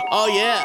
Oh yeah.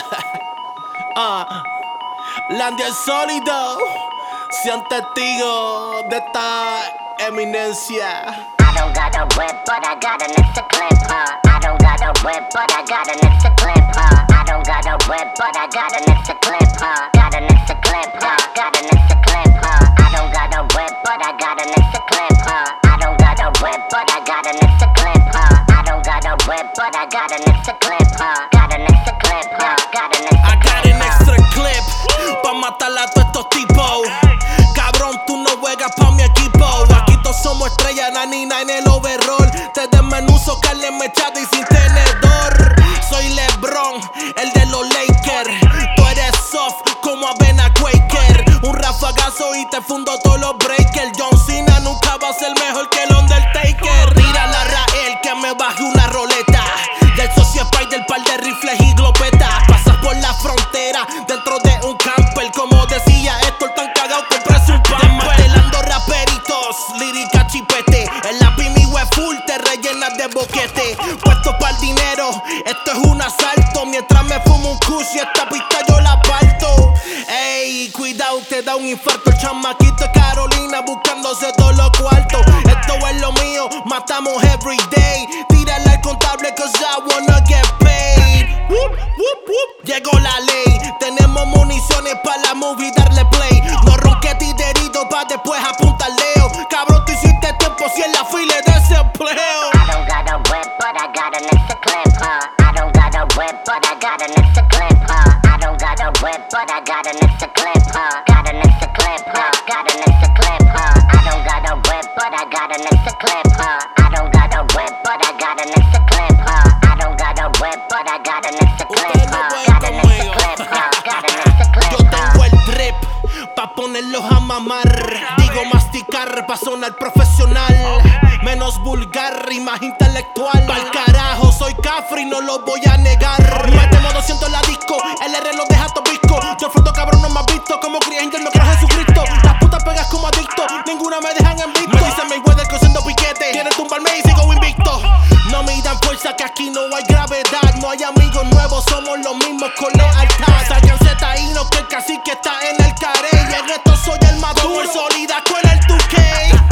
Landia el sólido. Sean testigos de esta eminencia. I don't got a whip, but I got an extra clip, huh? I don't got a whip, but I got an extra clip, huh? I don't got a whip, but I got an extra clip, huh? Got an extra clip, huh? Got an extra clip, huh? I don't got a whip, but I got an extra clip, huh? I don't got a whip, but I got an extra clip, huh? I don't got a whip, but I got an extra clip, huh? Got an extra clip, huh? Got an extra I clip, got an extra clip pa' matar a todos estos tipos. Cabrón, tú no juegas pa' mi equipo. Aquí todos somos estrellas, nanina en el overall. Te desmenuzo, carne mechada y sin tenedor. Soy LeBron, el de los Lakers. Tú eres soft como Avena Quaker. Un rafagazo y te fundo todos los breakers. John Cena nunca va a ser mejor que el Undertaker. Tira la Rael que me baje una roleta. Del socio Spider, par de rifles y glopetas. Pasas por la frontera dentro de un camper. Como decía Héctor, tan cagado comprarse un pan. Desmantelando raperitos, lírica chipete. El lápiz mío es full, te rellenas de boquete. Puesto pa'l dinero, esto es un asalto. Mientras me fumo un kush y esta pista yo la parto. Ey, cuidado, te da un infarto. El chamaquito de Carolina buscándose todos los cuartos. Esto es lo mío, matamos every day. Tírale al contable cause I wanna get paid. Whoop, whoop, whoop. Llegó la ley, tenemos municiones para la movie, darle play. No ronques titerito pa' después apuntar leo. Cabrón, tú hiciste tiempo si en la fila de desempleo. I don't got a whip, but I got an extra clip, huh? I don't got a whip, but I got an extra clip, huh? I don't got a whip, but I got an extra clip, huh? Got an extra clip, huh? Got an extra clip, huh? I don't got a whip, but I got an extra clip, huh? I don't got a whip, but I got an extra clip, huh? I don't got a whip, but I got an extra clip, huh? Got an extra clip, huh? Got an extra clip, Yo tengo el drip pa' ponerlos a mamar. Digo masticar pa' sonar profesional. Menos vulgar y más intelectual. Pa'l carajo, soy cafre y no lo voy a negar. Metemos 200 en la disco, el R lo deja tobisco. Yo fruto cabrón no me has visto, como cría no creo Jesucristo. Las putas pegas como adicto, ninguna me dejan en visto. Me dicen Mayweather cruzando piquete, quieren tumbarme y sigo invicto. No me dan fuerza que aquí no hay gravedad. No hay amigos nuevos, somos los mismos con lealtad. Sáquense taíno que el cacique está en el carey. Y el resto soy el maduro, el sólida con el 2K.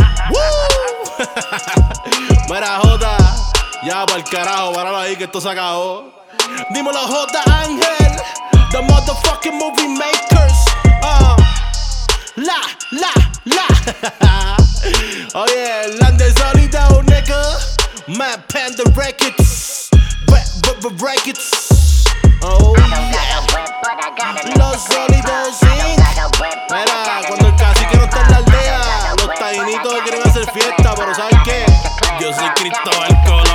¡Woo! Mira, Jota, ya pa'l carajo, páralo ahí que esto se acabó. Dímelo, Jota Ángel, the motherfucking movie makers. La. Oye, Landia Sólido, nigga. Mad Panda Records. Records. Oh, yeah. Los sólidos, sí. Mira, cuando el cacique no está en la aldea, los tainitos quieren hacer fiesta, pero ¿sabes qué? Yo soy Cristóbal Colón.